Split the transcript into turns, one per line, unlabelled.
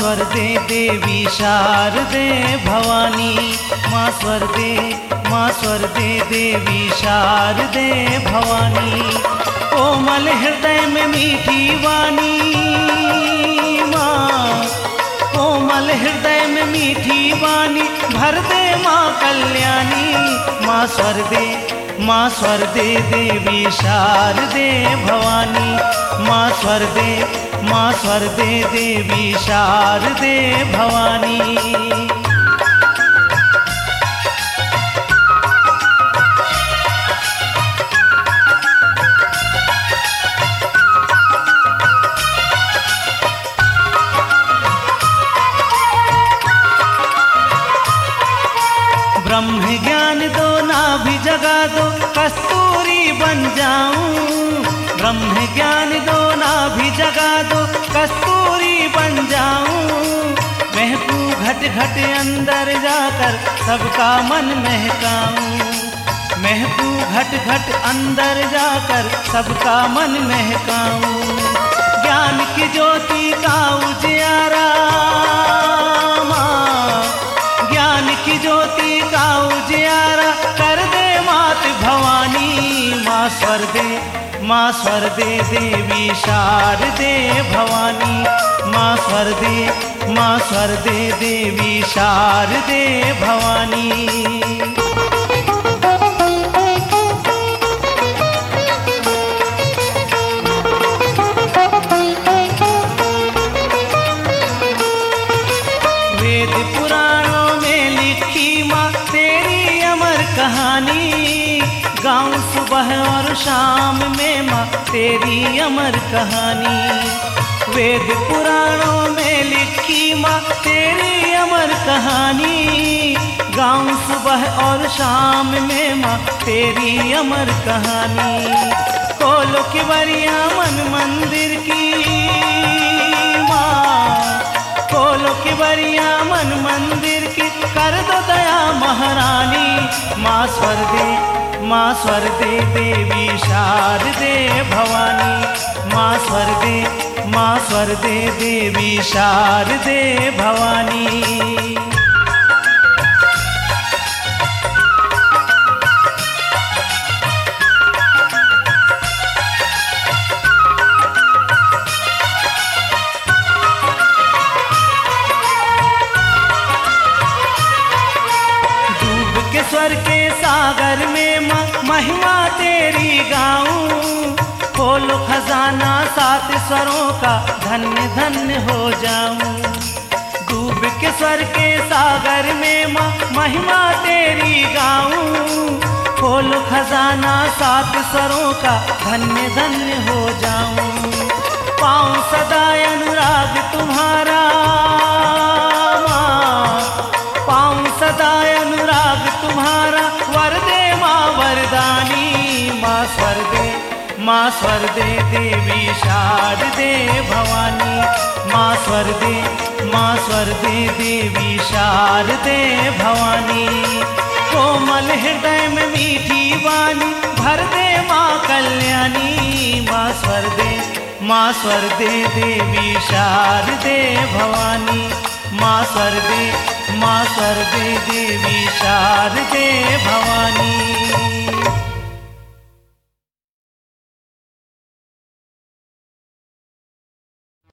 स्वरदे देवी शारदे भवानी। माँ स्वरदे देवी शारदे भवानी। कोमल हृदय में मीठी वाणी माँ, कोमल हृदय में मीठी वाणी भर दे माँ कल्याणी। माँ स्वरदे देवी शारदे भवानी। माँ स्वरदे देवी शारदे भवानी। ब्रह्म ज्ञान दो नाभि जगा दो कस्तूरी बन जाऊं। ब्रह्म ज्ञान दो नाभि जगा दो कस्तूरी बन जाऊं। महकू घट घट अंदर जाकर सबका मन महकाऊं। महकू घट घट अंदर जाकर सबका मन महकाऊं। ज्ञान की ज्योति का उजियारा ज्ञान की ज्योति का उजियारा कर दे मात भवानी। माँ स्वरदे देवी शारदे भवानी। माँ स्वरदे देवी शारदे भवानी। वेद पुराणों में लिखी माँ तेरी अमर कहानी। गाऊं सुबह और शाम में माँ तेरी अमर कहानी। वेद पुराणों में लिखी माँ तेरी अमर कहानी। गाऊं सुबह और शाम में माँ तेरी अमर कहानी। खोलो की बरिया मन मंदिर की माँ, खोलो की बरिया मन मंदिर की कर दो दया महारानी। माँ स्वरदे देवी शारदे भवानी। माँ स्वरदे देवी शारदे भवानी। स्वर के सागर में महिमा तेरी गाऊं। खोलो खजाना सात स्वरों का धन्य धन्य हो जाऊं। डूब के स्वर के सागर में महिमा तेरी गाऊं। खोलो खजाना सात स्वरों का धन्य धन्य हो जाऊं। पाऊं सदा अनुराग तुम्हारा पाऊं सदा अनुराग तुम्हारा। वर दे माँ वरदानी। माँ स्वरदे देवी शारदे भवानी। माँ स्वरदे देवी शारदे भवानी। कोमल हृदय में मीठी वाणी भर दे माँ कल्याणी। माँ स्वरदे देवी शारदे भवानी। माँ स्वरदे देवी शारदे